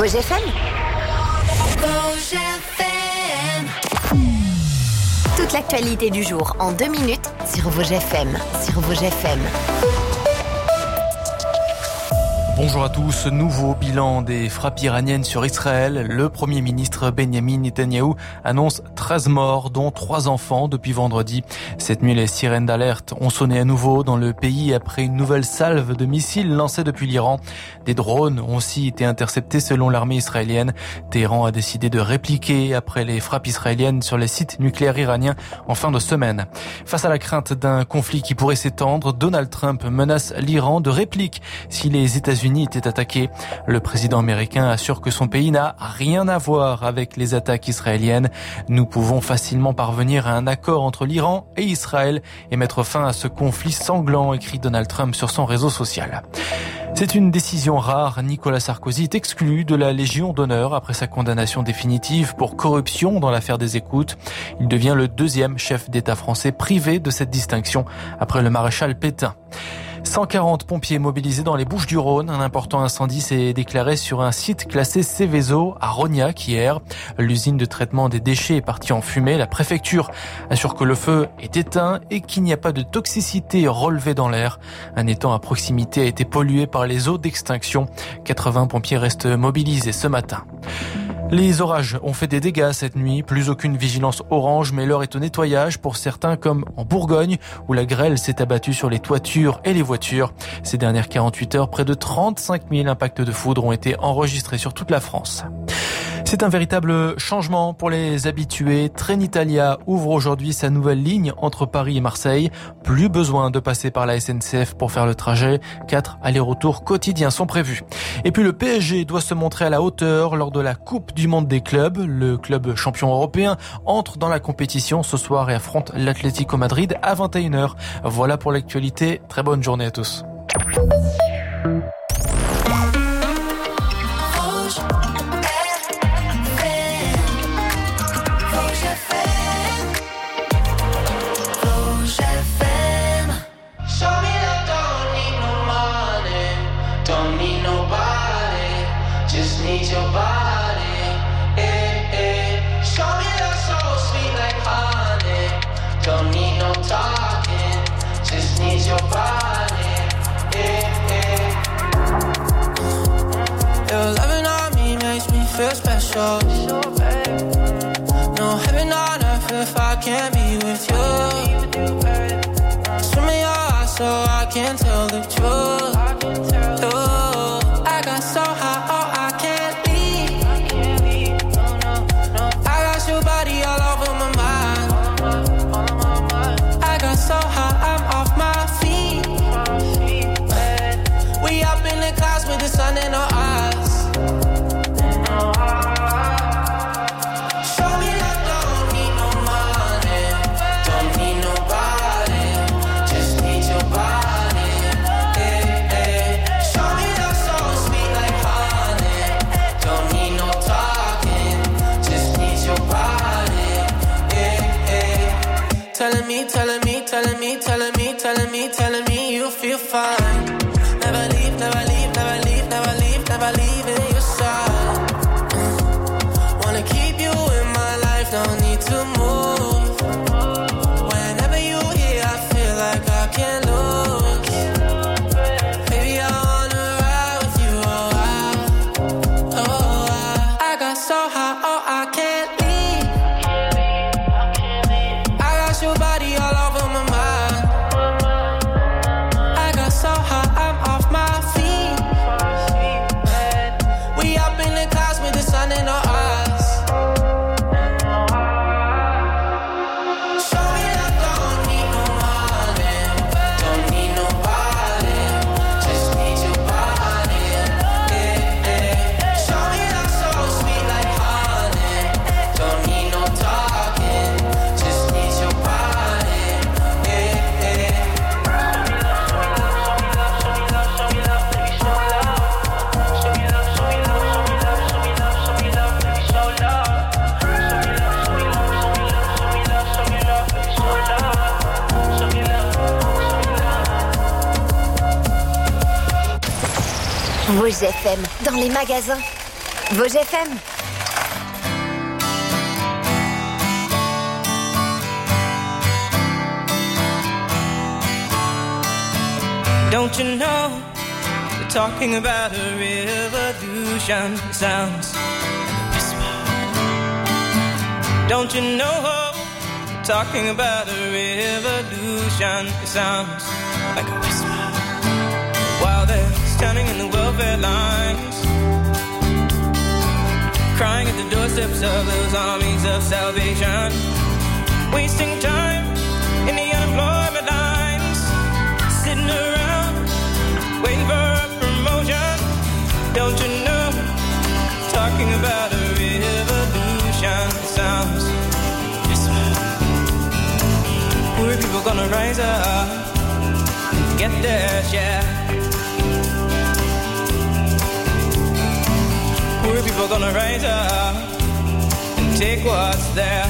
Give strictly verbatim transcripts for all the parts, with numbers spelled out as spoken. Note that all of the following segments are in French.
Rouge F M. Rouge F M. Toute l'actualité du jour en deux minutes sur Rouge F M. Sur Rouge F M. Bonjour à tous. Nouveau bilan des frappes iraniennes sur Israël. Le Premier ministre Benjamin Netanyahou annonce treize morts, dont trois enfants depuis vendredi. Cette nuit, les sirènes d'alerte ont sonné à nouveau dans le pays après une nouvelle salve de missiles lancés depuis l'Iran. Des drones ont aussi été interceptés selon l'armée israélienne. Téhéran a décidé de répliquer après les frappes israéliennes sur les sites nucléaires iraniens en fin de semaine. Face à la crainte d'un conflit qui pourrait s'étendre, Donald Trump menace l'Iran de réplique si les États-Unis était attaqué. Le président américain assure que son pays n'a rien à voir avec les attaques israéliennes. Nous pouvons facilement parvenir à un accord entre l'Iran et Israël et mettre fin à ce conflit sanglant, écrit Donald Trump sur son réseau social. C'est une décision rare. Nicolas Sarkozy est exclu de la Légion d'honneur après sa condamnation définitive pour corruption dans l'affaire des écoutes. Il devient le deuxième chef d'État français privé de cette distinction après le maréchal Pétain. cent quarante pompiers mobilisés dans les Bouches-du-Rhône. Un important incendie s'est déclaré sur un site classé Céveso à Rognac hier. L'usine de traitement des déchets est partie en fumée. La préfecture assure que le feu est éteint et qu'il n'y a pas de toxicité relevée dans l'air. Un étang à proximité a été pollué par les eaux d'extinction. quatre-vingts pompiers restent mobilisés ce matin. Les orages ont fait des dégâts cette nuit, plus aucune vigilance orange, mais l'heure est au nettoyage pour certains comme en Bourgogne où la grêle s'est abattue sur les toitures et les voitures. Ces dernières quarante-huit heures, près de trente-cinq mille impacts de foudre ont été enregistrés sur toute la France. C'est un véritable changement pour les habitués. Trenitalia ouvre aujourd'hui sa nouvelle ligne entre Paris et Marseille. Plus besoin de passer par la S N C F pour faire le trajet. Quatre allers-retours quotidiens sont prévus. Et puis le P S G doit se montrer à la hauteur lors de la Coupe du Monde des clubs. Le club champion européen entre dans la compétition ce soir et affronte l'Atlético Madrid à vingt et une heures. Voilà pour l'actualité. Très bonne journée à tous. Special. No heaven on earth if I can't be with you. Swim in your eyes so I can tell the truth. Ooh, I got so high, oh I can't leave. I got your body all over my mind. I got so high, I'm off my feet. We up in the clouds with the sun in our eyes. Telling me, telling me, telling me, telling me, telling me, telling me you feel fine. Never leave, never leave, never leave, never leave, never leave in your side. Mm. Wanna keep you in my life, no need to move. Whenever you here, I feel like I can't lose. Baby, I wanna ride with you, oh I, oh I. I got so high, oh I can't leave. Your body all over my mind. I got so high, I'm off my feet. We up in the clouds with the sun in our eyes. Show me that don't need no money, don't need nobody, just need your body. Yeah, yeah. Show me that so sweet like honey, don't need no talking, just need your body. Rouge F M, dans les magasins. Vosges F M. Don't you know, we're talking about a revolution. It sounds like a whisper. Don't you know, we're talking about a revolution. It sounds like a whisper. While they're standing in the welfare lines, crying at the doorsteps of those armies of salvation, wasting time in the unemployment lines, sitting around waiting for a promotion. Don't you know, talking about a revolution sounds whisper. Poor people gonna rise up and get their share. Poor people gonna rise up and take what's theirs.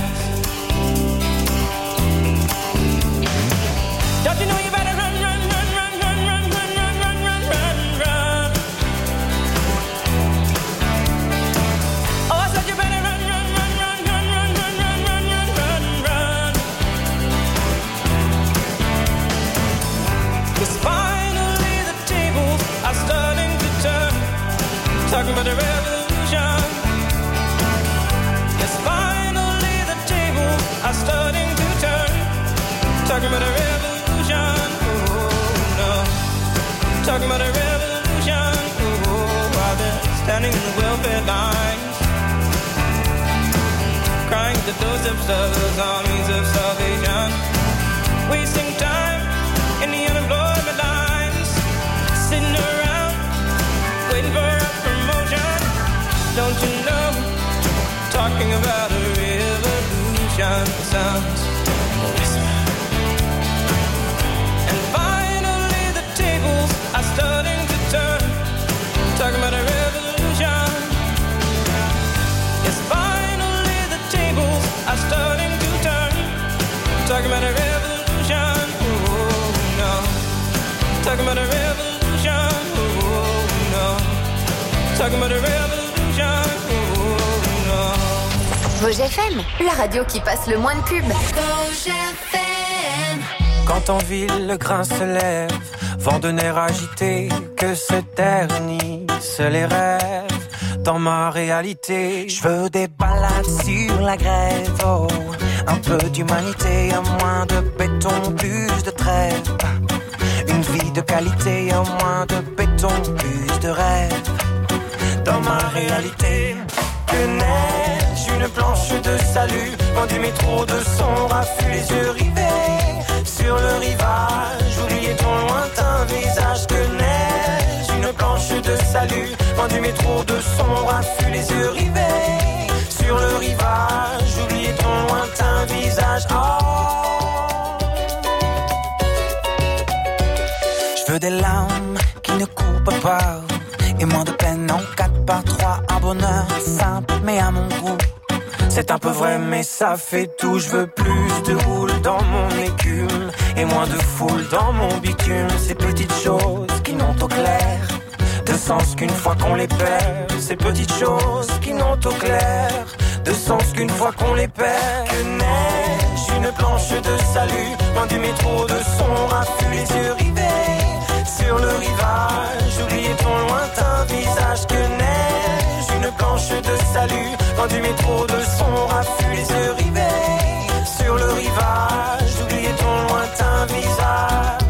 Don't you know you better run, run, run, run, run, run, run, run, run, run, run, run. Oh, I said you better run, run, run, run, run, run, run, run, run, run, run, run. 'Cause finally the tables are starting to turn. Talking about the revolution. Yes, finally the tables are starting to turn. Talking about a revolution. Oh no. Talking about a revolution. Oh, while they're standing in the welfare lines, crying at the doorsteps of those armies of salvation, wasting time in the unemployment lines, sitting around waiting for a promotion. Don't you know, talking about a revolution sounds like a whisper. And finally the tables are starting to turn. Talking about a revolution. Yes, finally the tables are starting to turn. Talking about a revolution. Oh no. Talking about a revolution. Oh no. Talking about a revolution. Vosges F M, la radio qui passe le moins de pubs. Vosges F M. Quand en ville le grain se lève, vent de nerfs agités, que se ternissent les rêves. Dans ma réalité, je veux des balades sur la grève, oh. Un peu d'humanité, un moins de béton, plus de trêve. Une vie de qualité, un moins de béton, plus de rêve. Dans ma réalité, que neige, une planche de salut, vent du métro de son raffut, les yeux rivés sur le rivage, oubliez ton lointain visage. Que neige, une planche de salut, vent du métro de son raffut, les yeux rivés sur le rivage, oubliez ton lointain visage. Oh. Je veux des larmes qui ne coupent pas, et moins de peine en quatre par trois. Un bonheur simple mais à mon goût. C'est un peu vrai mais ça fait tout. Je veux plus de houle dans mon écume et moins de foule dans mon bitume. Ces petites choses qui n'ont au clair de sens qu'une fois qu'on les perd. Ces petites choses qui n'ont au clair de sens qu'une fois qu'on les perd. Que neige, une planche de salut, loin du métro de son raffut, les yeux rivés sur le rivage, oubliez ton lointain visage. Que neige, une planche de salut, loin du métro de son raffut, les yeux rivés sur le rivage, oubliez ton lointain visage.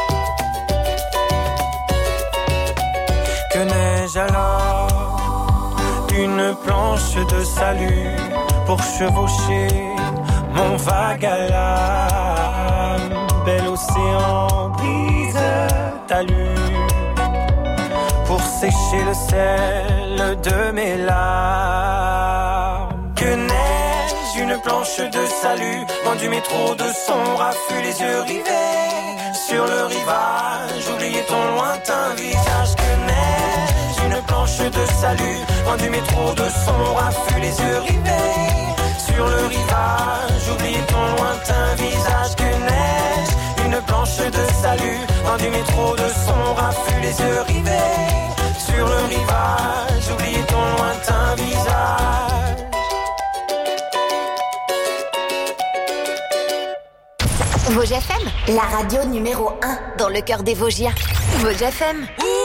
Que neige alors, une planche de salut pour chevaucher mon vague à l'âme. Bel océan brise talus pour sécher le sel de mes larmes. Que neige, une planche de salut, vent du métro de son raffut, les yeux rivés sur le rivage, oubliez ton lointain visage. Que neige, une planche de salut, vent du métro de son raffut, les yeux rivés sur le rivage, oubliez ton lointain visage. Que neige, une planche de salut, vent du métro de son raffut, les yeux rivés sur le rivage, oublier ton lointain visage. Vosges F M, la radio numéro un dans le cœur des Vosgiens. Vosges F M.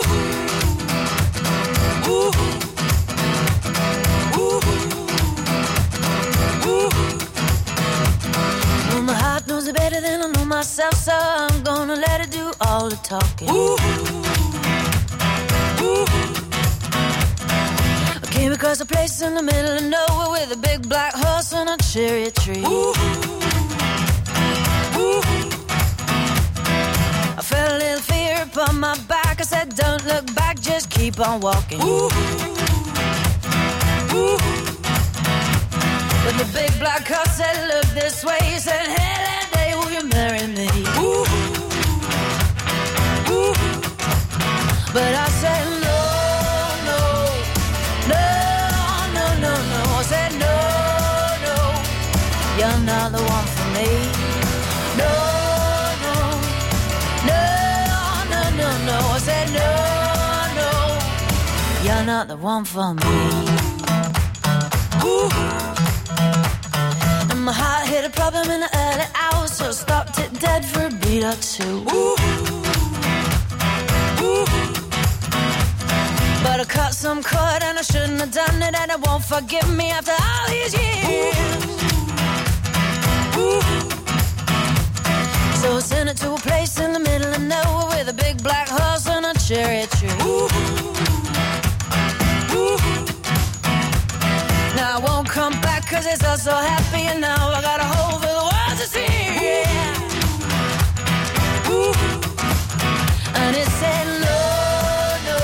My heart knows it better than I know myself, so I'm gonna let it do all the talking. Ooh. Ooh. I came across a place in the middle of nowhere with a big black horse and a cherry tree. Ooh. Ooh. I felt a little fear upon my back. I said, don't look back, just keep on walking. Ooh. Ooh. But the big black horse said, look this way. He said, hey, that day will you marry me? Ooh. Ooh. But I said, no, no, no, no, no, no. I said, no, no, you're not the one for me. No, no, no, no, no, no. I said, no, no, you're not the one for me. Ooh. My heart hit a problem in the early hours, so stopped it dead for a beat or two. Ooh. Ooh. But I cut some cord and I shouldn't have done it, and it won't forgive me after all these years. Ooh. So I sent it to a place in the middle of nowhere with a big black horse and a cherry tree. Ooh. Ooh. Now I won't come back cause it's all so happy, and now I got a hole for the world to see. Yeah. Ooh. And it said no, no,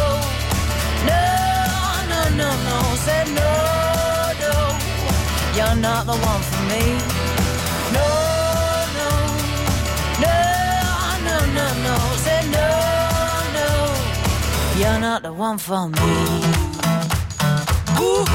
no, no, no, no. Said no, no, you're not the one for me. No, no, no, no, no, no. Said no, no, you're not the one for me. Ooh.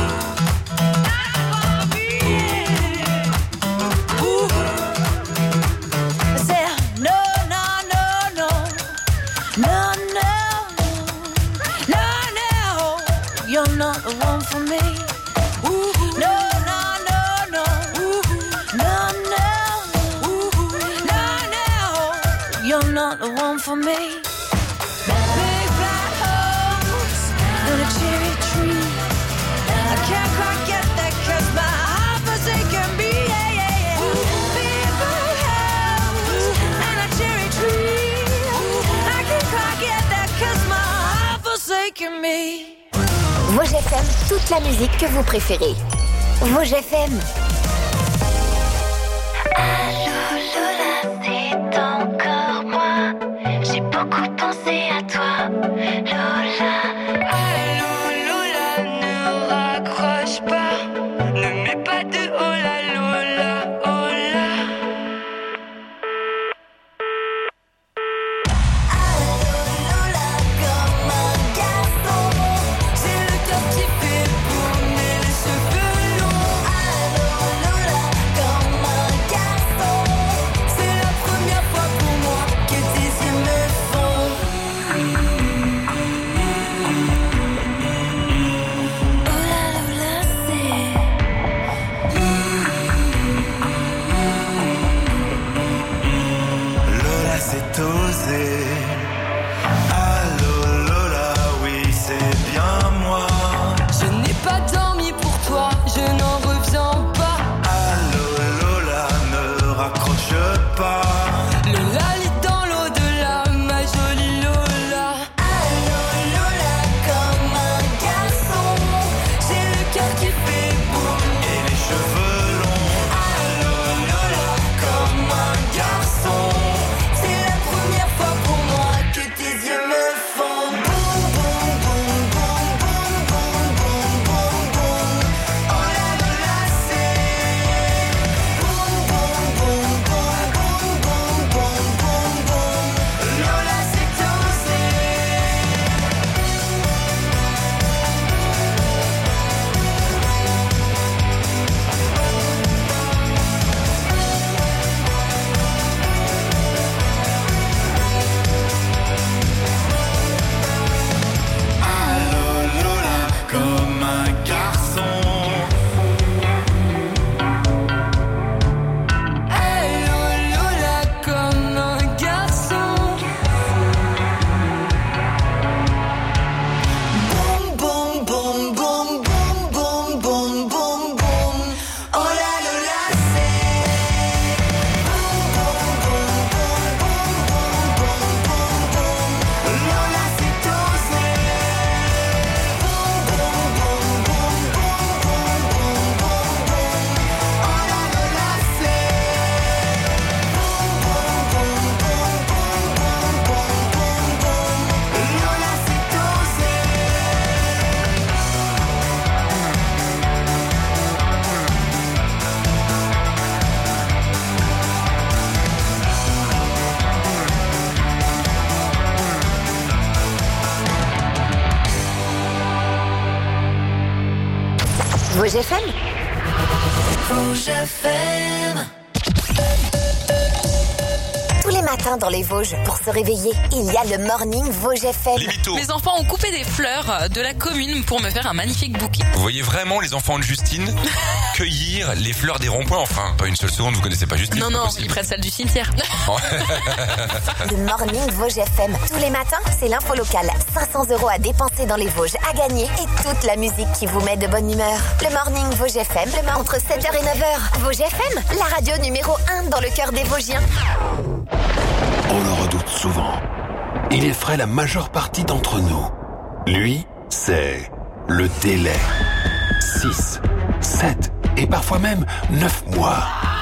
Not the one for me. Ooh. No, no, no, no. Ooh. No, no. Ooh. No, no. You're not the one for me. Big black horse and a cherry tree. I can't quite get that cause my heart forsaken me. Yeah, yeah, yeah. Big black horse and a cherry tree. I can't quite get that cause my heart forsaken me. Vosges F M, toute la musique que vous préférez. Vosges F M. Allô Lola, c'est encore moi. J'ai beaucoup pensé à toi, Lola. Allô Lola, ne raccroche pas. Ne mets pas de oh là Lola, oh là. Allô Lola, comme un garçon. J'ai le cœur qui fait tourner les cheveux longs. Allô Vosges F M. Vosges F M. Tous les matins dans les Vosges, pour se réveiller, il y a le Morning Vosges F M. Mes enfants ont coupé des fleurs de la commune pour me faire un magnifique bouquet. Vous voyez vraiment les enfants de Justine cueillir les fleurs des ronds-points? Enfin, pas une seule seconde, vous connaissez pas Justine? Non, non, ils prennent celle du cimetière. Le Morning Vosges F M. Tous les matins, c'est l'info locale. cinq cents euros à dépenser dans les Vosges, à gagner et toute la musique qui vous met de bonne humeur. Le Morning Vosges F M, demain entre sept heures et neuf heures. Vosges F M, la radio numéro un dans le cœur des Vosgiens. On le redoute souvent. Il effraie la majeure partie d'entre nous. Lui, c'est le délai. six, sept et parfois même neuf mois.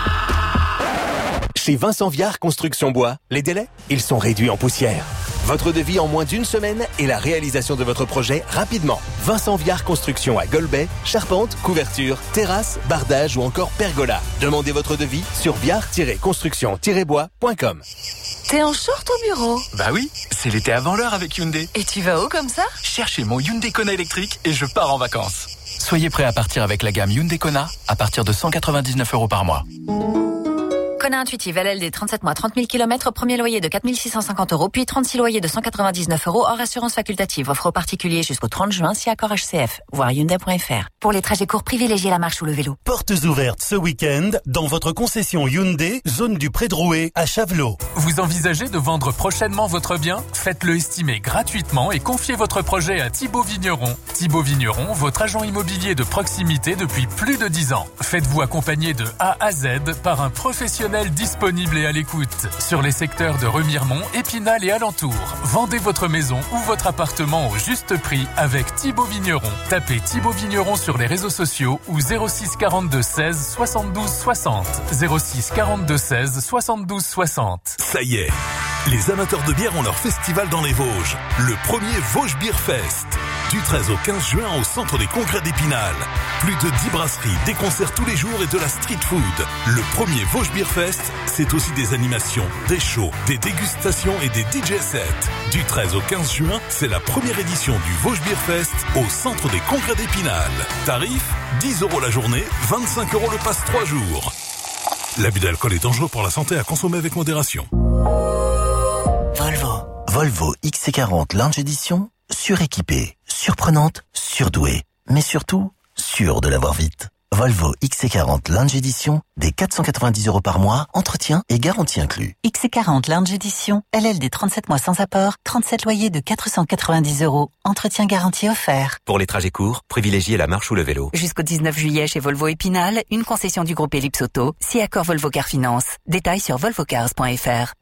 Chez Vincent Viard Construction Bois, les délais, ils sont réduits en poussière. Votre devis en moins d'une semaine et la réalisation de votre projet rapidement. Vincent Viard Construction à Golbet, charpente, couverture, terrasse, bardage ou encore pergola. Demandez votre devis sur viard tiret construction tiret bois point com. T'es en short au bureau? Bah oui, c'est l'été avant l'heure avec Hyundai. Et tu vas où comme ça? Chercher mon Hyundai Kona électrique et je pars en vacances. Soyez prêts à partir avec la gamme Hyundai Kona à partir de cent quatre-vingt-dix-neuf euros par mois. Kona Intuitive, L L D, trente-sept mois, trente mille kilomètres, premier loyer de quatre mille six cent cinquante euros, puis trente-six loyers de cent quatre-vingt-dix-neuf euros hors assurance facultative. Offre aux particuliers jusqu'au trente juin, si accord H C F. Voir Hyundai point F R. Pour les trajets courts, privilégiez la marche ou le vélo. Portes ouvertes ce week-end dans votre concession Hyundai, zone du Pré-Drouet à Chavelot. Vous envisagez de vendre prochainement votre bien? Faites-le estimer gratuitement et confiez votre projet à Thibaut Vigneron. Thibaut Vigneron, votre agent immobilier de proximité depuis plus de dix ans. Faites-vous accompagner de A à Z par un professionnel disponible et à l'écoute sur les secteurs de Remiremont, Épinal et alentours. Vendez votre maison ou votre appartement au juste prix avec Thibaut Vigneron. Tapez Thibaut Vigneron sur les réseaux sociaux ou zéro six quarante-deux seize soixante-douze soixante. zéro six quarante-deux seize soixante-douze soixante. Ça y est, les amateurs de bière ont leur festival dans les Vosges. Le premier Vosges Beer Fest. Du treize au quinze juin au centre des congrès d'Épinal. Plus de dix brasseries, des concerts tous les jours et de la street food. Le premier Vosges Beer Fest, c'est aussi des animations, des shows, des dégustations et des D J sets. Du treize au quinze juin, c'est la première édition du Vosges Beer Fest au centre des congrès d'Épinal. Tarif, dix euros la journée, vingt-cinq euros le passe trois jours. L'abus d'alcool est dangereux pour la santé, à consommer avec modération. Volvo. Volvo X C quarante Lounge Edition, suréquipée, surprenante, surdouée, mais surtout, sûre de l'avoir vite. Volvo X C quarante Lounge Edition, des quatre cent quatre-vingt-dix euros par mois, entretien et garantie inclus. X C quarante Lounge Edition, L L D trente-sept mois sans apport, trente-sept loyers de quatre cent quatre-vingt-dix euros, entretien garantie offert. Pour les trajets courts, privilégiez la marche ou le vélo. Jusqu'au dix-neuf juillet chez Volvo Épinal, une concession du groupe Ellipse Auto, si accord Volvo Car Finance. Détails sur volvo cars point F R.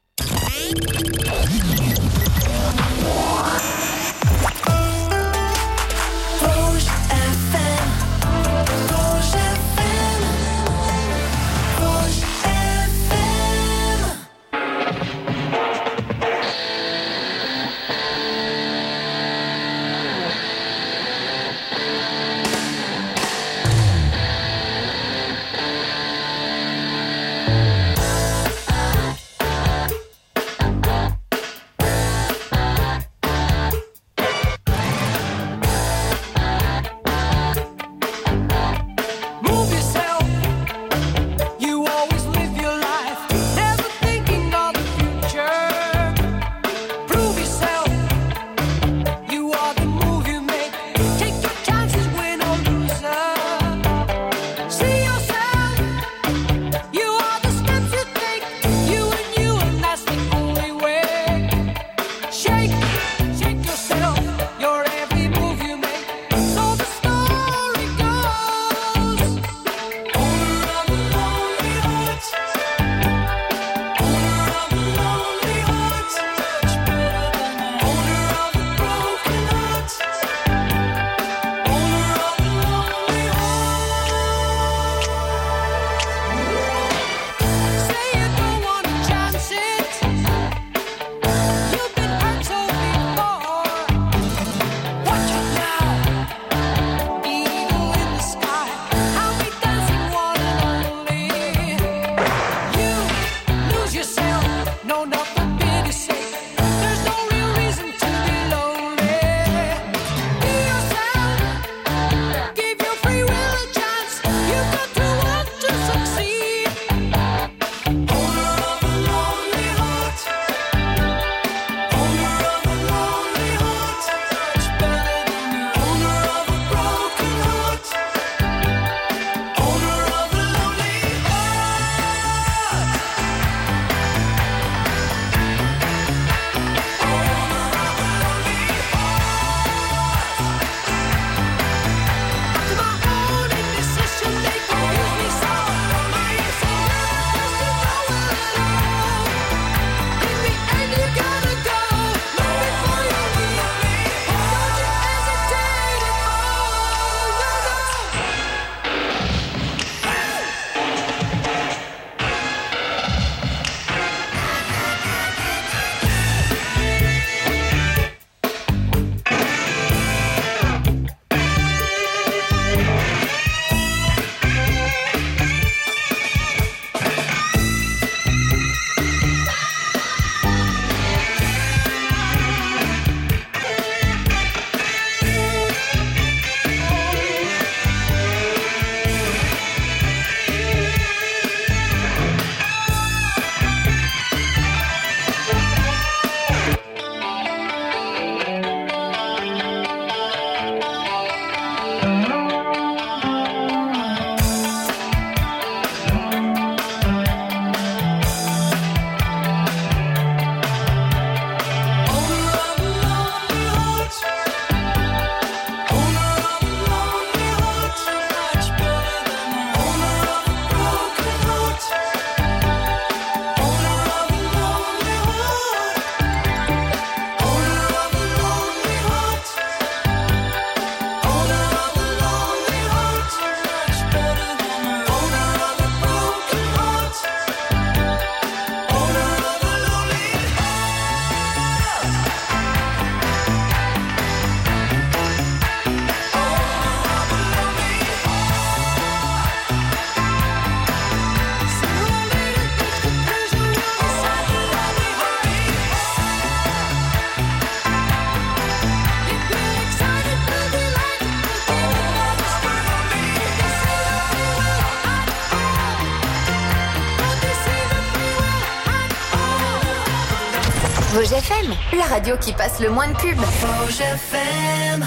Vosges F M, la radio qui passe le moins de pubs. Vosges F M.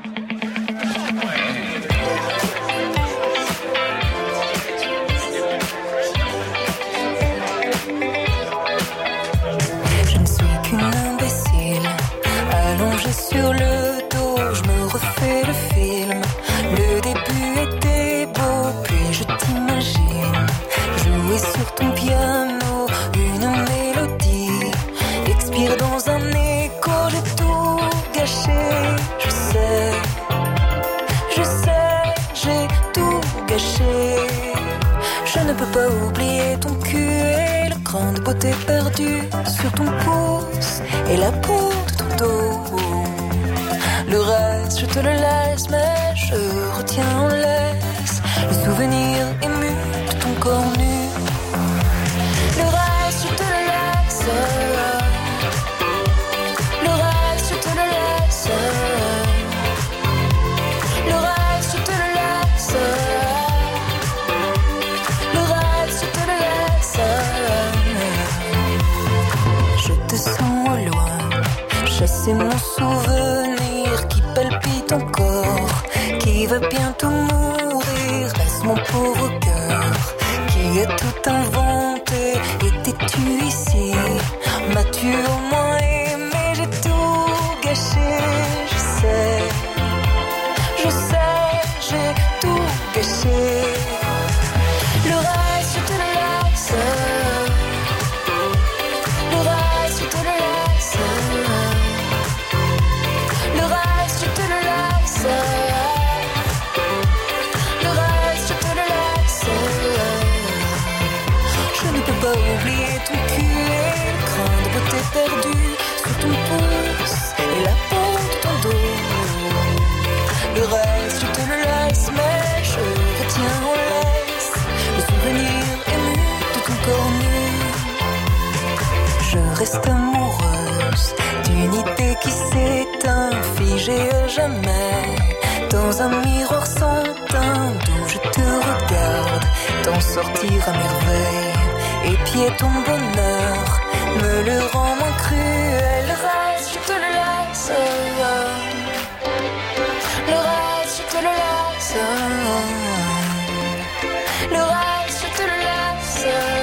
Je ne suis qu'une imbécile, allongée sur le dos, je me refais le film. Le début était beau, puis je t'imagine jouer sur ton piano une mélodie, expire dans un écho, j'ai tout gâché. Je sais, je sais, j'ai tout gâché. Je ne peux pas oublier ton cul et le cran de beauté perdu sur ton pouce et la peau de ton dos. Le reste, je te le laisse, mais je retiens en laisse le souvenir ému de ton corps nu. Le reste, je te le laisse. Le reste, je te le laisse. Le reste, je te le laisse. Le reste, je te le laisse. Je te sens au loin, chasser mon souvenir qui palpite encore, qui va bientôt mourir. Laisse mon pauvre cœur qui a tout inventé. Étais-tu ici? M'as-tu au moins aimé? J'ai tout gâché. Je sais, je sais, j'ai tout gâché. Le reste, je te le laisse. Le reste, je te le laisse. Le reste, je te le laisse. Le reste, je te le laisse. Je ne peux pas oublier ton cul et le cran de beauté perdu sur ton pouce et la peau de ton dos. Le reste, je te le laisse, mais je retiens en laisse le souvenir ému de ton corps nu. Je reste amoureuse d'une idée qui s'éteint, figée à jamais dans un miroir sans teint, d'où je te regarde t'en sortir à merveille. Épier ton bonheur me le rend moins cruel. Le reste, je te le laisse. Le reste, je te le laisse. Le reste, je te le laisse.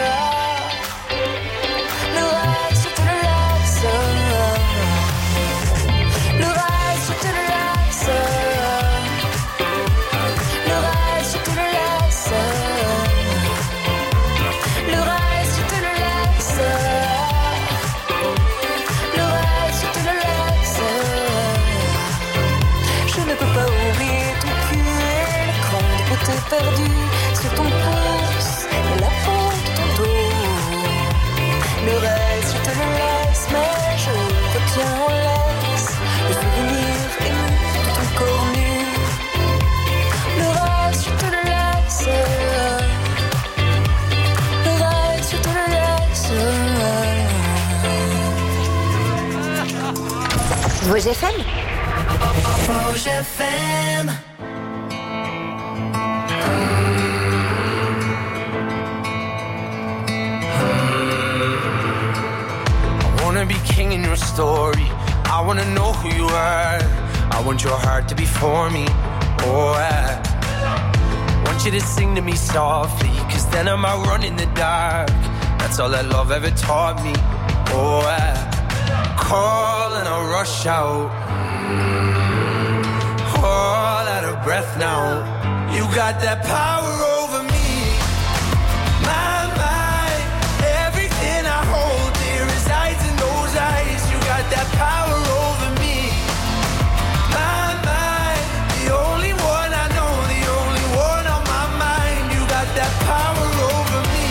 Le reste, je te le laisse. Le reste, je te le laisse. Le reste, je te le laisse. Le reste, je te le laisse. Le reste, je te le laisse. Je ne peux pas oublier ton cul et le cran de beauté perdu sur ton pouce et la peau de ton dos. Le reste, je te le laisse, mais je retiens en laisse le souvenir ému de ton corps nu. Le reste, je te le laisse. Le reste, je te le laisse. Vosges F M. Vosges F M. I wanna be king in your story. I wanna know who you are. I want your heart to be for me. Oh, I want you to sing to me softly, cause then I might run in the dark. That's all that love ever taught me. Oh, I call and I rush out, all out of breath now. You got that power over me. My mind, everything I hold dear resides in those eyes. You got that power over me. My mind, the only one I know, the only one on my mind. You got that power over me.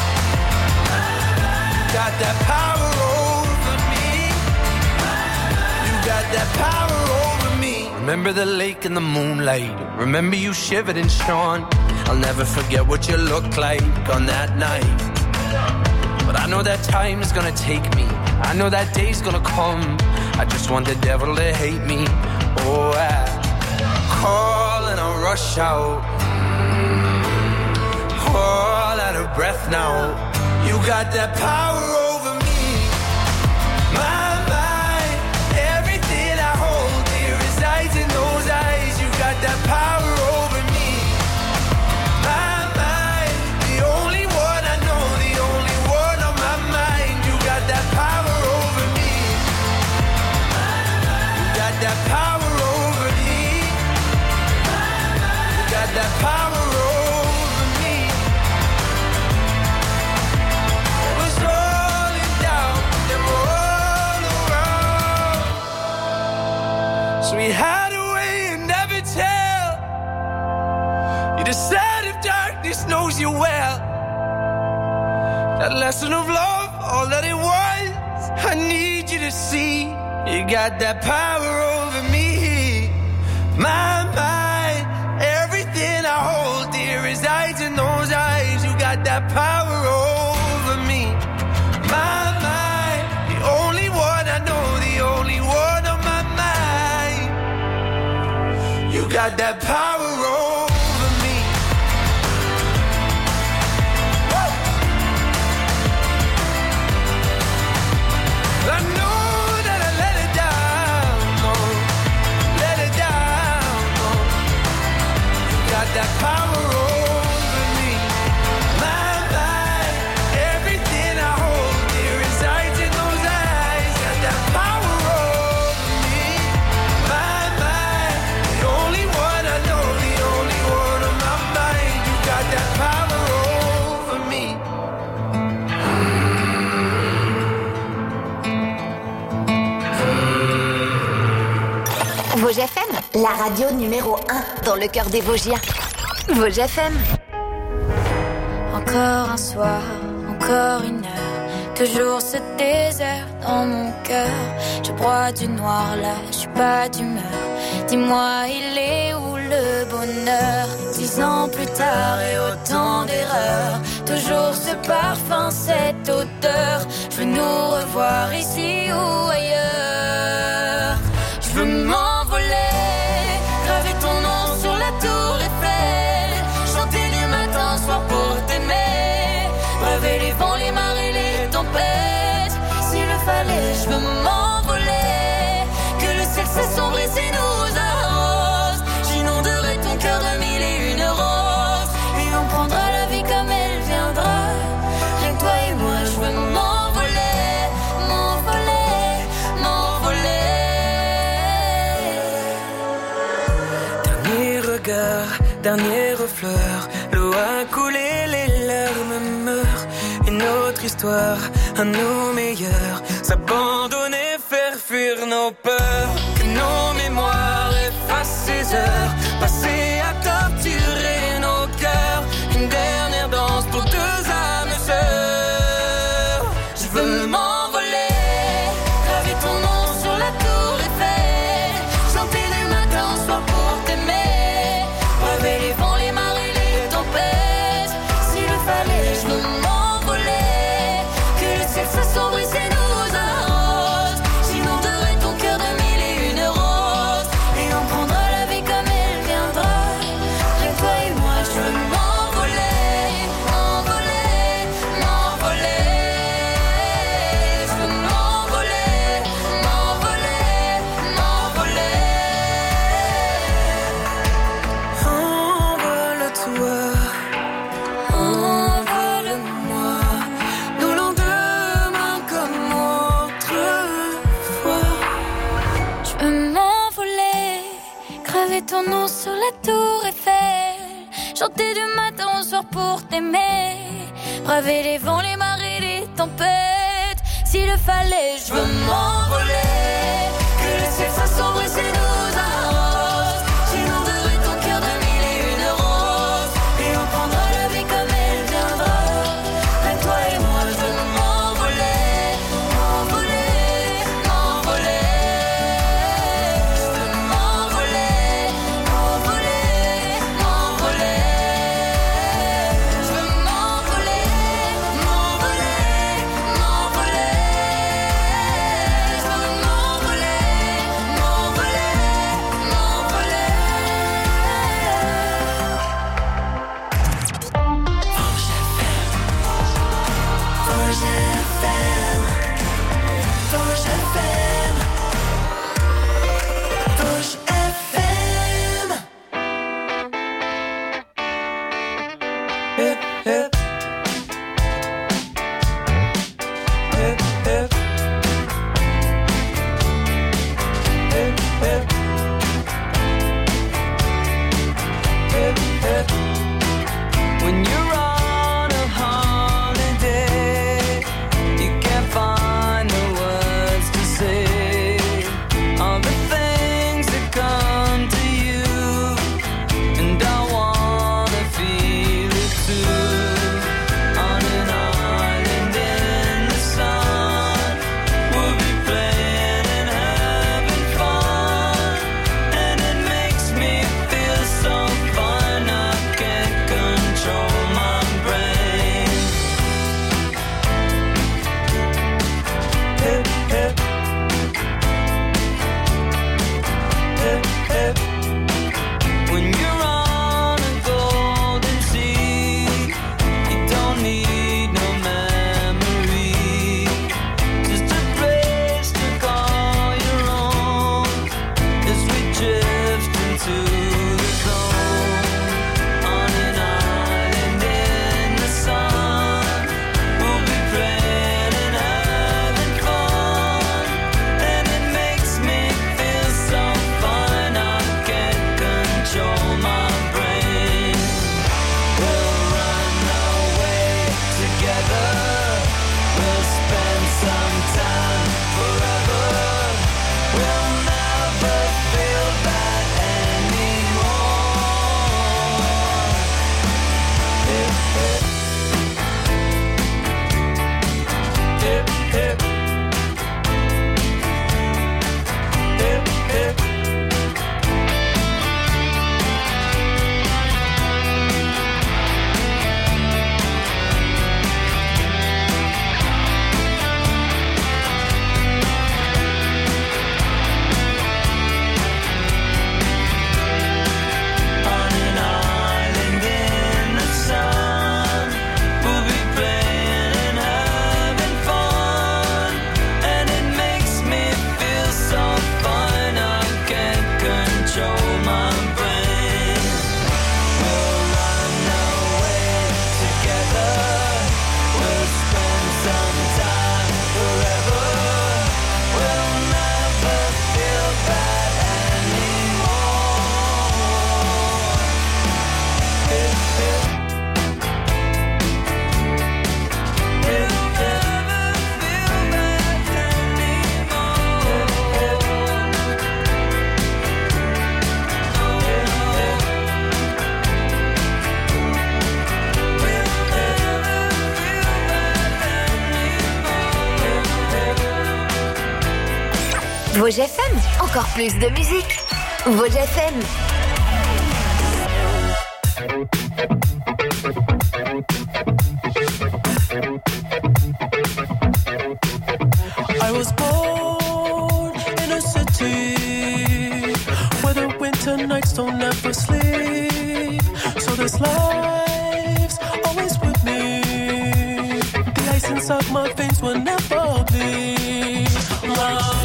Got that power over me. You got that power over me. Remember the lake in the moonlight. Remember you shivered and shone. I'll never forget what you looked like on that night. But I know that time is gonna take me. I know that day's gonna come. I just want the devil to hate me. Oh, I call and I rush out, all out of breath now. You got that power over me. My darkness knows you well. That lesson of love, all that it was, I need you to see. You got that power over me. My mind, everything I hold dear resides in those eyes. You got that power over me. My mind, the only one I know, the only one on my mind. You got that power over me. Woo! I know that I let it down, no, let it down, no. You got that power over me. My mind, everything I hold dear resides in those eyes. Got that power over me. My mind, the only one I know, the only one on my mind. You got that power over me. Vosges F M, la radio numéro un dans le cœur des Vosgiens. Vosges F M. Encore un soir, encore une heure, toujours ce désert dans mon cœur. Je broie du noir là, je suis pas d'humeur. Dis-moi, il est où le bonheur? Dix ans plus tard et autant d'erreurs, toujours ce parfum, cette odeur. Je veux nous revoir ici ou ailleurs. Je veux m'envoler, graver ton nom sur la tour Eiffel, chanter du matin au soir pour t'aimer, braver les vents, les marées, les tempêtes. S'il le fallait, je veux m'envoler, que le ciel s'assombrisse et nous arrose. J'inonderai ton cœur de mille et une roses, et on prendra la vie comme elle viendra. Rien que toi et moi, je veux m'envoler, m'envoler, m'envoler. Dernier regard, dernier refleur, l'eau a coulé, les larmes meurent. Une autre histoire, à nos meilleurs, s'abandonner, faire fuir nos peurs. Que nos mémoires effacent ces heures, passées à torturer nos cœurs. Une dernière danse pour deux âmes sœurs. Je veux m'envoler, graver ton nom sur la tour Eiffel, chanter du matin au soir pour t'aimer, braver les vents, les marées, les tempêtes. S'il le fallait, je veux m'envoler, que le ciel s'assombrisse et nous arrose. J'inonderai ton cœur de mille et une roses, et on prendra la vie comme elle viendra. Rien que toi et moi, je veux m'envoler, m'envoler, m'envoler. Je veux m'envoler, m'envoler, m'envoler. Envole-toi, envole-moi, nous lendemain comme autrefois. Je veux m'envoler, graver ton nom sur la tour Eiffel, chanter du matin au soir pour t'aimer, braver les vents, les marées, les tempêtes. S'il le fallait, je veux m'envoler, que le ciel s'assombrisse et nous arrose. J'inonderai ton cœur de mille et une roses, et on prendra la vie comme elle viendra. Rien que toi et moi, je veux m'envoler, m'envoler, m'envoler. Je veux m'envoler, m'envoler, m'envoler. Je veux m'envoler, m'envoler, m'envoler. Je veux m'envoler, m'envoler, m'envoler. Vosges F M, Vosges F M, Vosges F M. Hip, hip. Hip, hip. Hip, hip. Hip, hip. When you're on a holiday, you can't find the words to say all the things that come to you, and I wanna feel Vosges F M, encore plus de musique. Vosges F M. I was born in a city where the winter nights don't ever sleep. So this life's always with me. The ice inside my veins will never bleed. Love.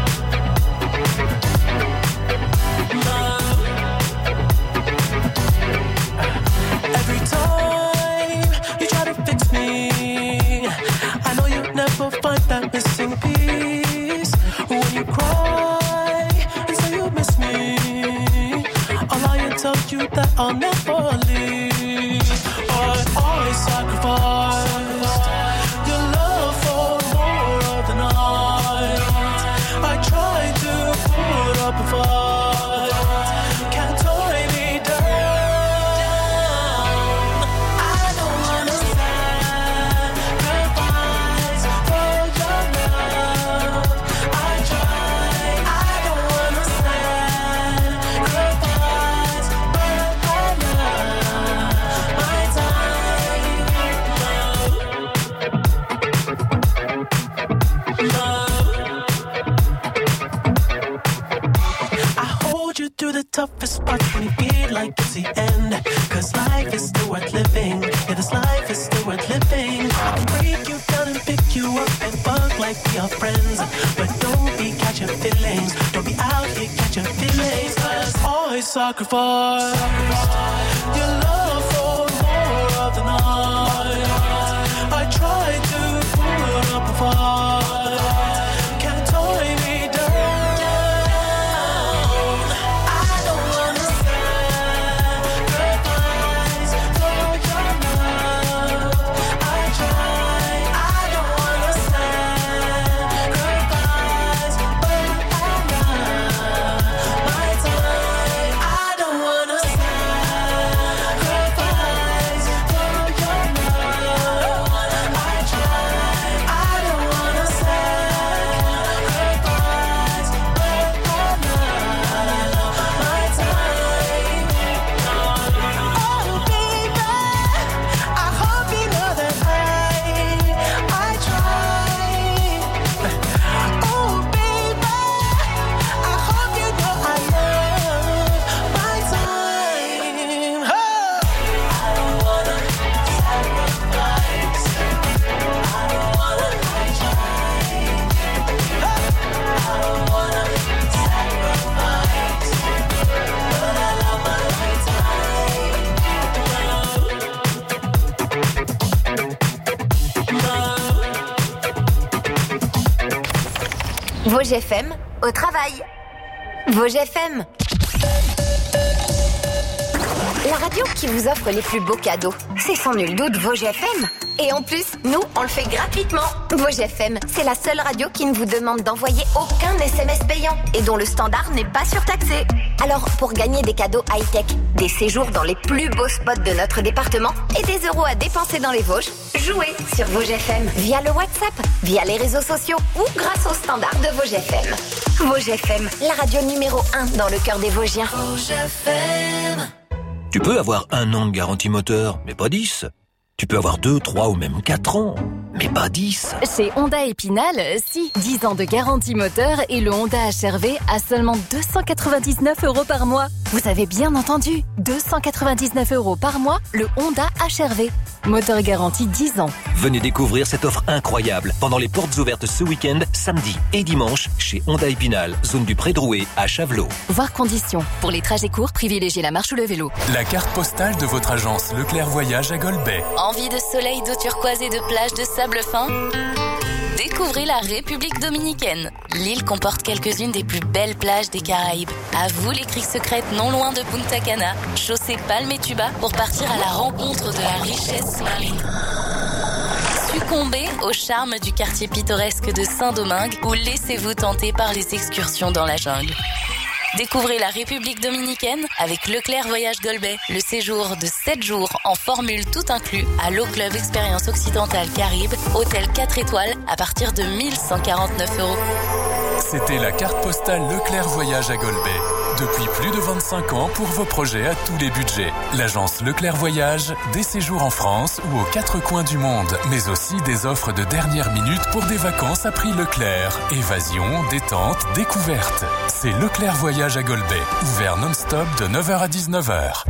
Every time you try to fix me, I know you'll never find that missing piece. When you cry and say you miss me, I'll lie and tell you that I'll never leave. But I sacrificed your love for more of the night. I tried to put up a fight, can't tie me down. I don't wanna sacrifice for your love. I try, I don't wanna sacrifice, but I love my time. Love, love. I hold you through the toughest parts when you feel like it's the end. Cause life is still worth living. Yeah, this life is still worth living. I can break you down and pick you up and fuck like we are friends. But don't be catching feelings. Don't be out here catching feelings. Cause I sacrifice your love for more of the night. I tried to put up a fight, can't tie me down. I don't wanna sacrifice for your love. I try, I don't wanna sacrifice, but I love my time. I don't wanna sacrifice for your love. I try, I don't wanna sacrifice, but I love my time. Oh baby, I hope you know that I, I try. Oh baby, I hope you know I love my time. Oh. I don't wanna sacrifice. I don't wanna try. I don't wanna sacrifice, but I love my Vosges F M, au travail. Vosges F M. La radio qui vous offre les plus beaux cadeaux, c'est sans nul doute Vosges F M. Et en plus, nous, on le fait gratuitement. Vosges F M, c'est la seule radio qui ne vous demande d'envoyer aucun S M S payant et dont le standard n'est pas surtaxé. Alors, pour gagner des cadeaux high-tech, des séjours dans les plus beaux spots de notre département et des euros à dépenser dans les Vosges, jouez sur Vosges F M via le WhatsApp, via les réseaux sociaux ou grâce au standard de Vosges F M. Vosges F M, la radio numéro un dans le cœur des Vosgiens. Vosges F M. Tu peux avoir un an de garantie moteur, mais pas dix. Tu peux avoir deux, trois ou même quatre ans, mais pas dix. Chez Honda Épinal, si. dix ans de garantie moteur et le Honda H R V à seulement deux cent quatre-vingt-dix-neuf euros par mois. Vous avez bien entendu, deux cent quatre-vingt-dix-neuf euros par mois, le Honda H R V. Moteur garantie dix ans. Venez découvrir cette offre incroyable pendant les portes ouvertes ce week-end, samedi et dimanche, chez Honda Épinal, zone du Pré-Drouet à Chavelot. Voir conditions. Pour les trajets courts, privilégiez la marche ou le vélo. La carte postale de votre agence Leclerc Voyage à Golbet. Envie de soleil, d'eau turquoise et de plages de sable fin? Découvrez la République dominicaine. L'île comporte quelques-unes des plus belles plages des Caraïbes. À vous les criques secrètes non loin de Punta Cana. Chaussez palme et tuba pour partir à la rencontre de la richesse marine. Succombez au charme du quartier pittoresque de Saint-Domingue ou laissez-vous tenter par les excursions dans la jungle. Découvrez la République dominicaine avec Leclerc Voyage Golbet. Le séjour de sept jours en formule tout inclus à l'Eau Club Expérience Occidentale Caraïbes, hôtel quatre étoiles à partir de mille cent quarante-neuf euros. C'était la carte postale Leclerc Voyage à Golbet. Depuis plus de vingt-cinq ans pour vos projets à tous les budgets. L'agence Leclerc Voyage, des séjours en France ou aux quatre coins du monde, mais aussi des offres de dernière minute pour des vacances à prix Leclerc. Évasion, détente, découverte. C'est Leclerc Voyage à Golbet, ouvert non-stop de neuf heures à dix-neuf heures.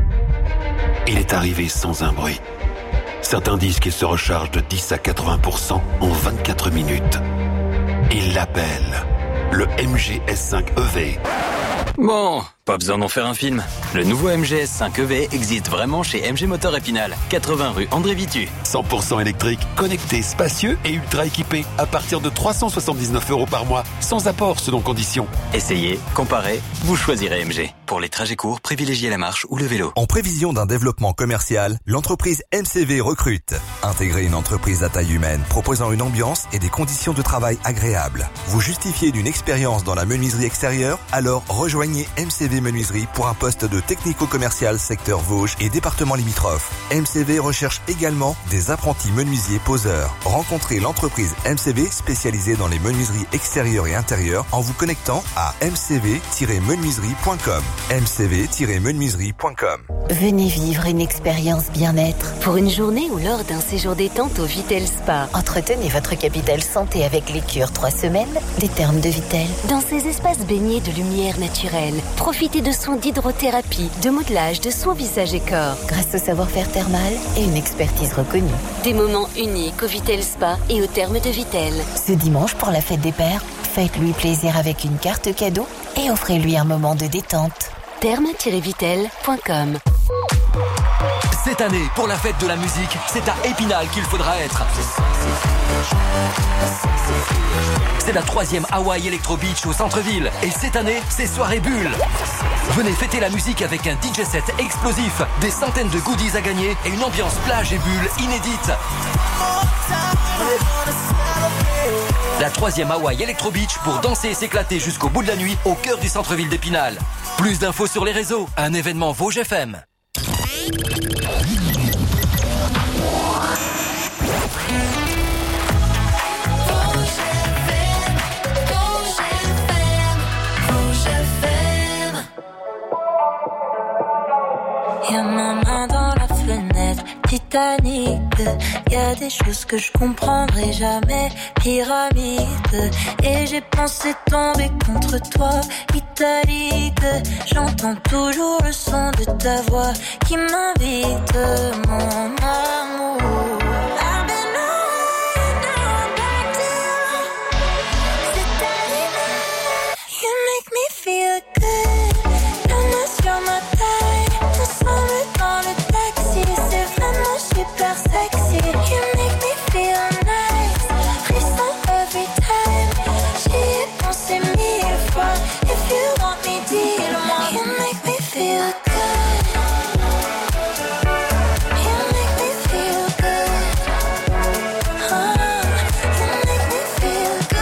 Il est arrivé sans un bruit. Certains disent qu'il se recharge de dix à quatre-vingts pour cent en vingt-quatre minutes. Il l'appelle le M G S cinq E V. Bon, pas besoin d'en faire un film. Le nouveau M G S cinq E V existe vraiment chez M G Motor Épinal, quatre-vingts rue André Vitu. cent pour cent électrique, connecté, spacieux et ultra équipé à partir de trois cent soixante-dix-neuf euros par mois, sans apport selon conditions. Essayez, comparez, vous choisirez M G. Pour les trajets courts, privilégiez la marche ou le vélo. En prévision d'un développement commercial, l'entreprise M C V recrute. Intégrez une entreprise à taille humaine proposant une ambiance et des conditions de travail agréables. Vous justifiez d'une expérience dans la menuiserie extérieure? Alors rejoignez M C V Menuiserie pour un poste de technico-commercial secteur Vosges et département limitrophe. M C V recherche également des apprentis menuisiers poseurs. Rencontrez l'entreprise M C V spécialisée dans les menuiseries extérieures et intérieures en vous connectant à m c v tiret menuiserie point com. m c v tiret menuiserie point com. Venez vivre une expérience bien-être pour une journée ou lors d'un séjour détente au Vitel Spa. Entretenez votre capital santé avec les cures trois semaines des Thermes de Vitel. Dans ces espaces baignés de lumière naturelle, profitez de soins d'hydrothérapie, de modelage, de soins visage et corps, grâce au savoir-faire thermal et une expertise reconnue. Des moments uniques au Vitel Spa et aux Thermes de Vitel. Ce dimanche, pour la fête des pères, faites-lui plaisir avec une carte cadeau et offrez-lui un moment de détente. thermes tiret vitel point com. Cette année, pour la fête de la musique, c'est à Épinal qu'il faudra être. C'est la troisième Hawaii Electro Beach au centre-ville. Et cette année, c'est soirée bulle. Venez fêter la musique avec un D J set explosif, des centaines de goodies à gagner et une ambiance plage et bulle inédite. La troisième Hawaii Electro Beach pour danser et s'éclater jusqu'au bout de la nuit au cœur du centre-ville d'Épinal. Plus d'infos sur les réseaux, un événement Vosges F M. Y'a ma main dans la fenêtre, Titanic. Y'a des choses que je comprendrai jamais, pyramide. Et j'ai pensé tomber contre toi, italique. J'entends toujours le son de ta voix qui m'invite, mon amour. Feel good, donne-moi sur ma taille. Ensemble dans le taxi, c'est vraiment super sexy. You make me feel nice, frisson every time. J'y ai pensé mille fois. If you want me, dis-le-moi. You make me feel good. You make me feel good. Oh, you make me feel good.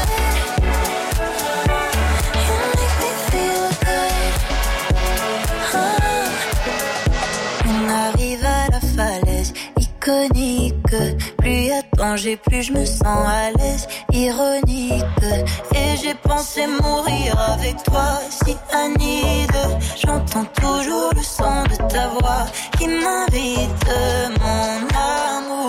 Iconique, plus y a de danger, plus je me sens à l'aise, ironique. Et j'ai pensé mourir avec toi, si Anide. J'entends toujours le son de ta voix qui m'invite, mon amour.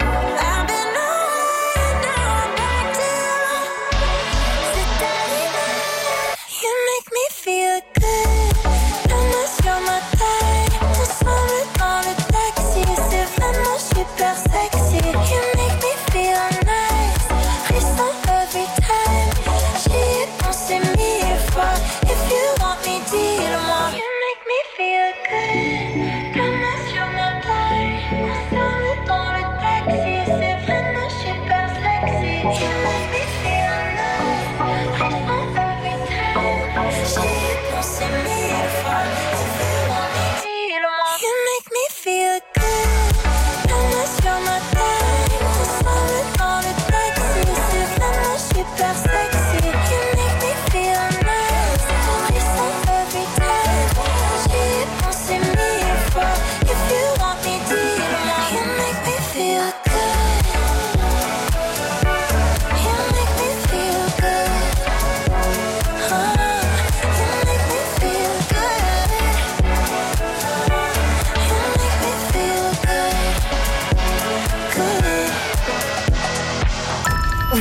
You make me feel good, donne-moi sur ma taille. Ensemble dans le taxi, c'est vraiment super sexy. You make me feel nice, frisson every time. J'y ai pensé mille fois. If you want me, dis-le-moi. You make me feel good, donne-moi sur ma taille.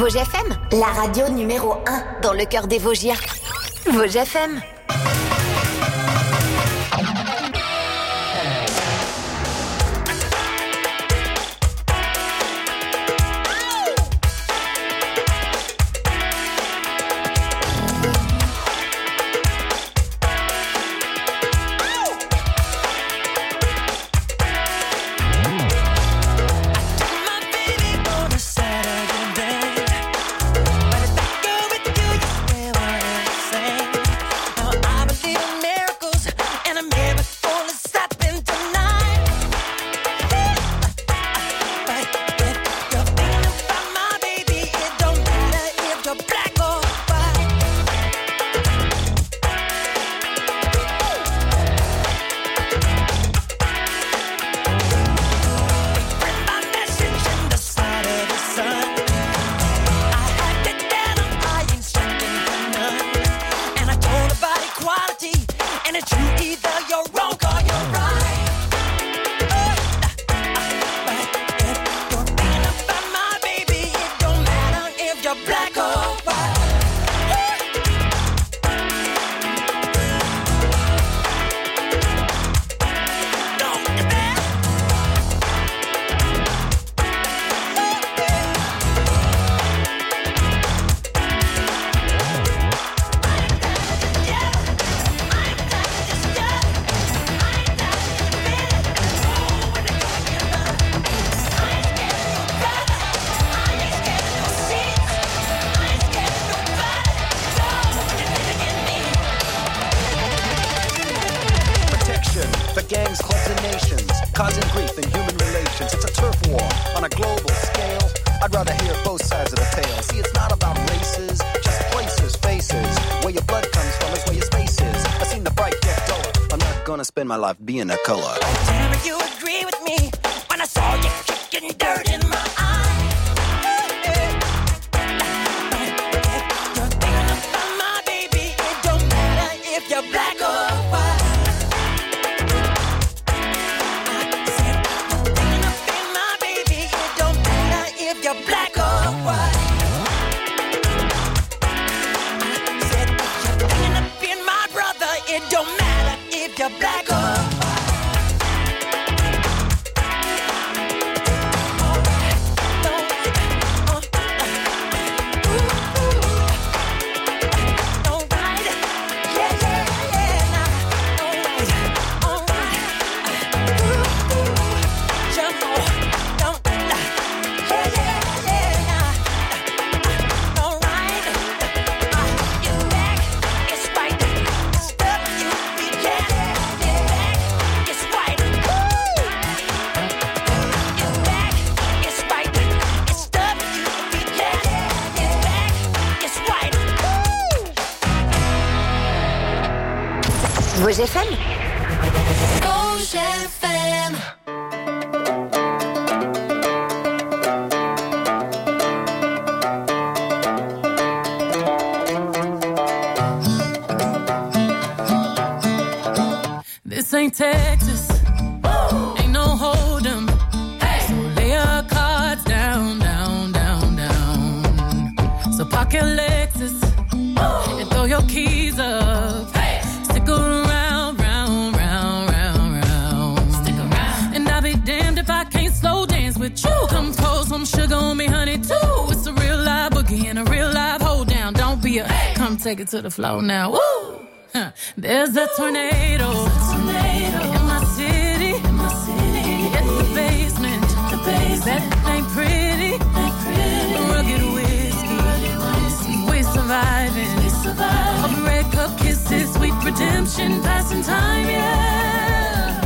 Vosges F M, la radio numéro un dans le cœur des Vosgiens. Vosges F M. Spend my life being a color. Damn it, you agree with me when I saw you kicking dirt in my eye. You're thinking about my baby. It don't matter if you're black or white. I said you're thinking about my baby. It don't matter if you're black or white. I said you're thinking about my brother. It don't matter if you're black or white. Vosges F M. Vosges F M. This ain't Texas. Woo! Ain't no hold'em. Hey! So lay your cards down, down, down, down. So park your Lexus. Woo! And throw your keys up. Hey! Stick around, round, round, round, round. Stick around. And I'll be damned if I can't slow dance with you. Come pour some sugar on me, honey, too. It's a real live boogie and a real live hold down. Don't be a hey! Come take it to the floor now. Woo! Huh. There's a tornado, a tornado in my city, in my city. It's the basement, the basement. That ain't pretty, ain't pretty. Rugged whiskey, rugged whiskey. We surviving, we surviving. Of red cup kisses, sweet redemption, passing time, yeah.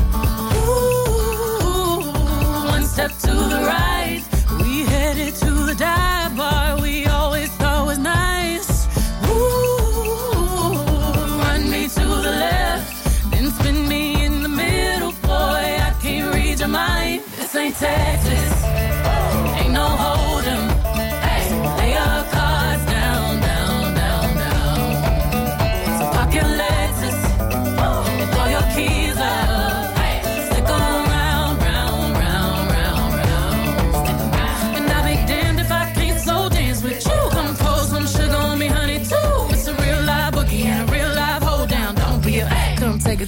Ooh, one step to the right, we headed to the dive bar we always thought was nice. Ooh. To the left, then spin me in the middle, boy, I can't read your mind. This ain't Texas, ain't no hold'em. Hey, lay your cards down, down, down, down. So park your Lexus and throw your keys up. Hey, stick around, round, round, round, round. Stick around. And I'll be damned if I can't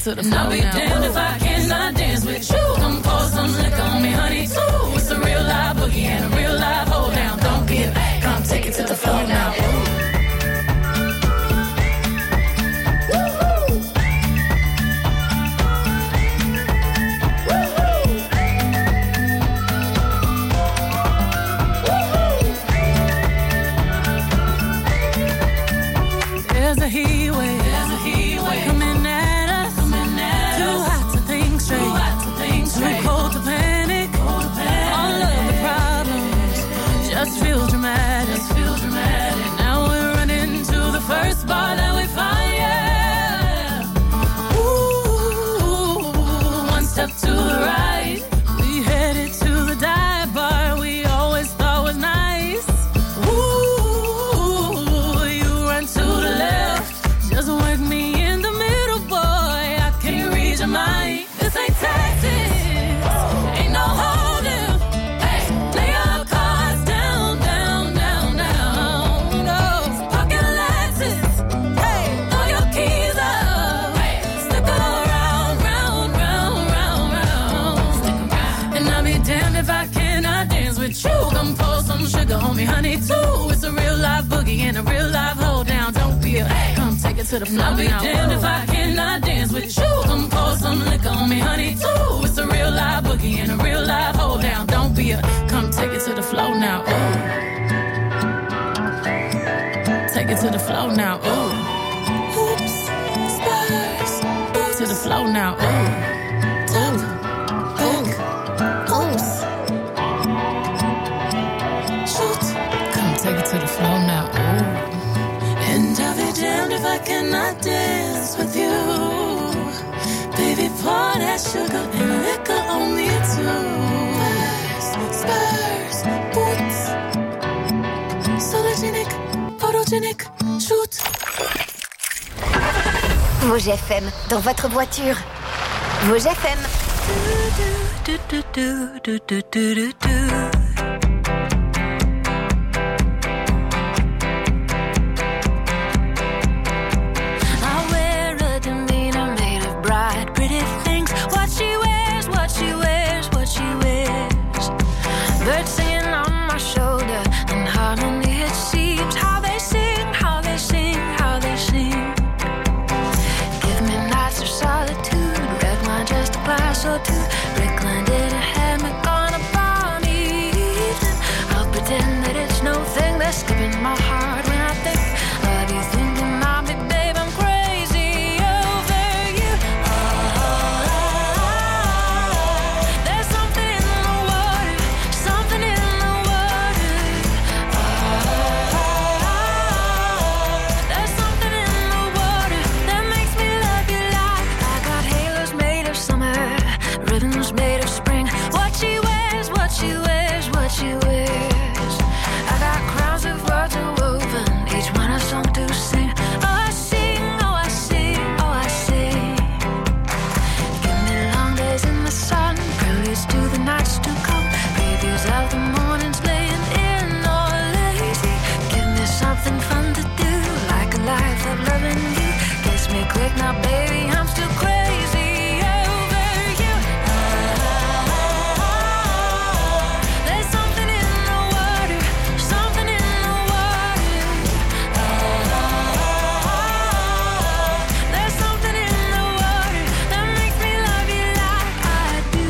to the floor. I'll be damned if I cannot dance with you. Come pour some liquor on me, honey, too. It's a real live boogie and a real live hold down. Don't be a, come take it to the floor now. There's a heat wave, there's a heat wave coming at us, coming at too us. Hot to think straight, too hot to think straight, too cold to panic, cold to panic. All of the problems just feel dramatic, just feel dramatic. Now we're running to the first bar that we find, yeah. Ooh, one step to the right, we headed to the dive bar we always thought was nice. Ooh, you run to the left, just work me in the middle, boy. I can't read your mind. This ain't Texas, ain't no holding. Hey, lay your cards down, down, down, down. No, pocket Lexus. Hey, throw your keys up. Hey, stick around, round, round, round, round. Stick around. And I'll be damned if I cannot dance with you. Come pour some sugar on me, honey, too. It's a real live boogie and a real live hold down. Don't be a, come take it to the floor. I'll be damned if I cannot dance with you. Come pour some liquor on me, honey, too. It's a real live boogie and a real live hold down. Don't be a, come take it to the floor now. Ooh. Take it to the floor now. Ooh. Oops, spurs. To the floor now. Ooh. Tap, back, oops. Shoot. Come take it to the floor now. Ooh. And I'll be damned if I cannot dance with you. Baby, pour that sugar and liquor on me too. Spurs, spurs, boots. Sologenic, photogenic, shoot. Vosges F M, dans votre voiture. Vosges F M. Do, do, do, do, do, do, do, do. Birds singing on my shoulder, in harmony it seems. How they sing, how they sing, how they sing. Give me nights of solitude, red wine just a glass or two. Brickland in a hammock on a balmy evening. I'll pretend that it's no thing that's skipping my heart when I think of you thinking of me, babe, I'm crazy over you. Oh, there's something in the water, something in the water. There's something in the water that makes me love you like I got halos made of summer, ribbons made of spring. What she wears, what she wears, what she wears. I got crowns of words woven, each one a song to sing. Oh, I sing, oh, I sing, oh, I sing. Give me long days in the sun, preludes to the nights to come. Previews of the mornings laying in or lazy. Give me something fun to do, like a life of loving you. Kiss me quick now, baby, I'm still crazy over you. There's something in the water, something in the water. There's something in the water that makes me love you like I do.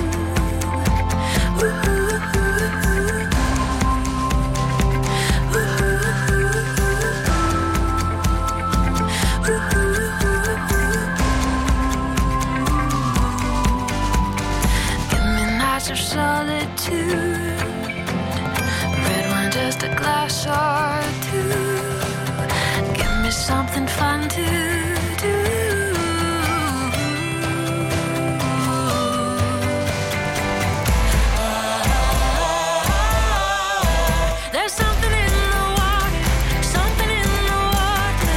Ooh, ooh, ooh, ooh. Ooh, ooh, ooh, ooh. Give me nights of solitude, red wine just a glass or two. Give me something fun to do. There's something in the water, something in the water.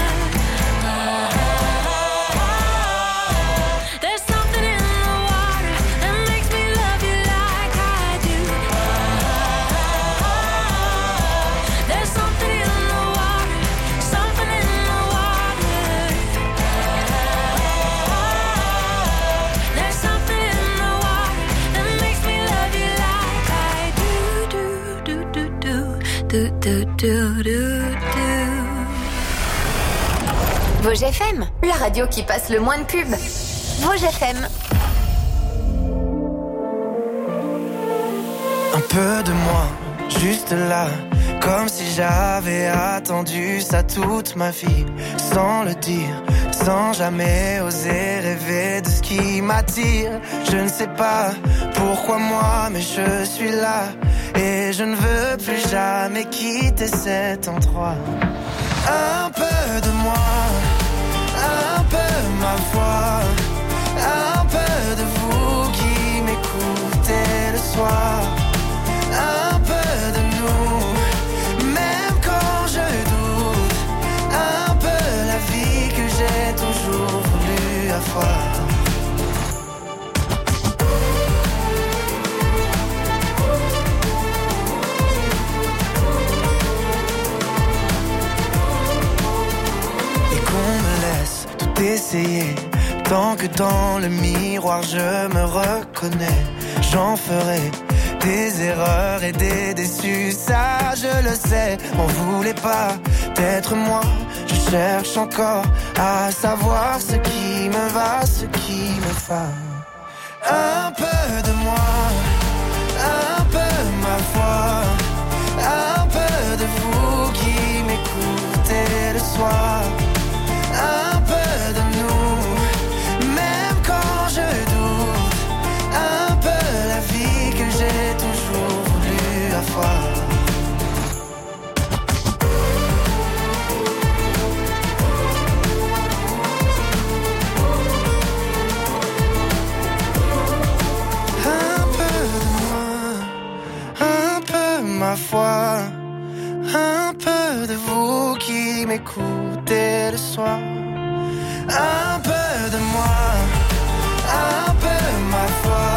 There's something in the water that makes me love you like I do. There's something in the water, something in the water. do, do, do, do, do. Vosges F M, la radio qui passe le moins de pub. Vosges F M. Un peu de moi, juste là, comme si j'avais attendu ça toute ma vie, sans le dire, sans jamais oser rêver de ce qui m'attire. Je ne sais pas pourquoi moi, mais je suis là, et je ne veux plus jamais quitter cet endroit. Un peu de moi, un peu ma voix, un peu de vous qui m'écoutez le soir. Un peu de nous, même quand je doute. Un peu la vie que j'ai toujours voulu avoir. Et qu'on me laisse tout essayer, tant que dans le miroir je me reconnais. J'en ferai des erreurs et des déçus, ça je le sais. On voulait pas d'être moi, je cherche encore à savoir ce qui me va, ce qui me va. Un peu de moi, un peu ma foi, un peu de vous qui m'écoutez le soir. Un peu de nous, même quand je doute. Un peu la vie que j'ai toujours voulu avoir. Un peu de moi, un peu ma foi, un peu de vous qui m'écoutez le soir. Un peu de moi, un peu ma foi.